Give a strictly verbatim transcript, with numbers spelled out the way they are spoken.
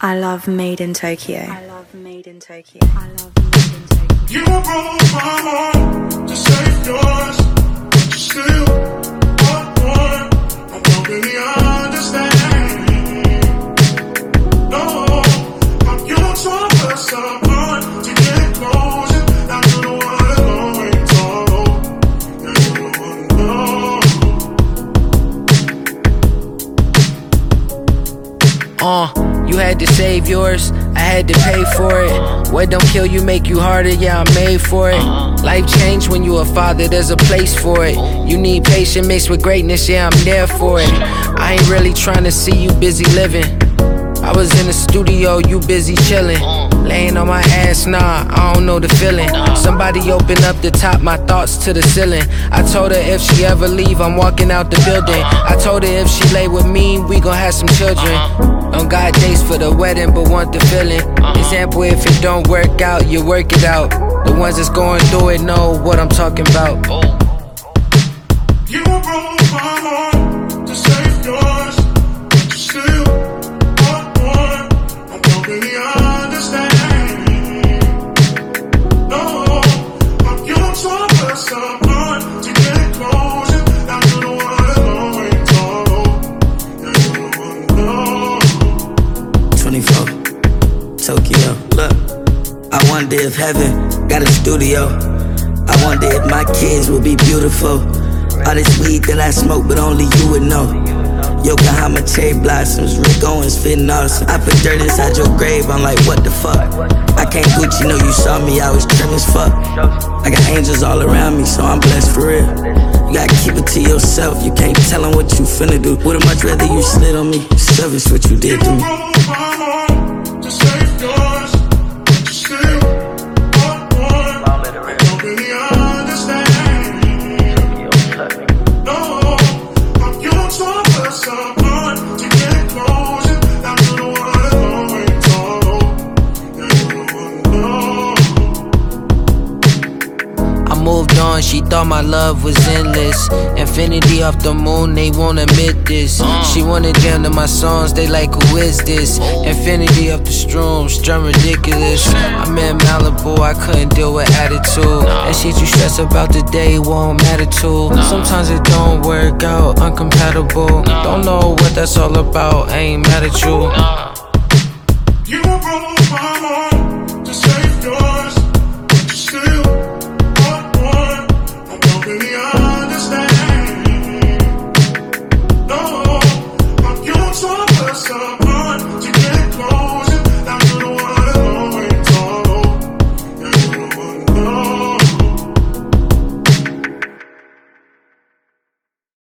I love Made in Tokyo. I love Made in Tokyo. I love Made in Tokyo. You broke my heart to save yours. But you still want more. I don't really understand. No, how you tore us apart to get closer. Now you don't wanna go and talk. Now you don't wanna know. Uh, you had to save yours, I had to pay for it. What don't kill you make you harder, yeah, I'm made for it. Life change when you a father, there's a place for it. You need patience mixed with greatness, yeah, I'm there for it. I ain't really trying to see you busy living. I was in the studio, you busy chilling. Laying on my ass, nah, I don't know the feeling. Somebody open up the top, my thoughts to the ceiling. I told her if she ever leave, I'm walking out the building. I told her if she lay with me, we gon' have some children. Don't got dates for the wedding, but want the feeling. Example, if it don't work out, you work it out. The ones that's going through it know what I'm talking about. You broke my heart to save yours, but you still want more. I don't really understand. No, how you tore us apart to get closer. Now you don't wanna go and talk. Now you don't wanna know. twenty-four, Tokyo, look. I wonder if heaven got a studio. I wonder if my kids would be beautiful. All this weed that I smoke, but only you would know. Yokohama cherry blossoms, Rick Owens fitting awesome. I put dirt inside your grave, I'm like, what the fuck? I can't Gucci, know you saw me, I was trim as fuck. I got angels all around me, so I'm blessed for real. You gotta keep it to yourself, you can't tell them what you finna do. Would've much rather you slid on me, selfish what you did to me. To save yours, but you still want more. I don't really understand. No, how you tore us apart to get closer. Now you don't wanna go and talk. Now you don't wanna know. I moved on, she thought my love was endless. Infinity off the moon, they won't admit this. She wanna jam to my songs, they like, who is this? Infinity off the shrooms, drum ridiculous. I'm in Malibu, I couldn't deal with attitude. And shit you stress about today won't matter too. Sometimes it don't work out, uncompatible. Don't know what that's all about, I ain't mad at you. You broke my heart.